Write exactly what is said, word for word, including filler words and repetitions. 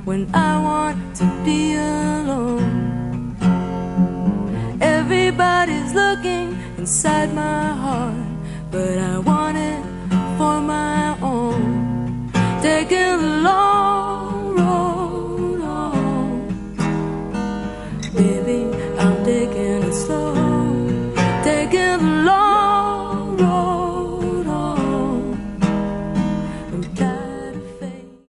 when I want to be alone. Everybody's looking inside my heart, but I want it for my own. Taking the long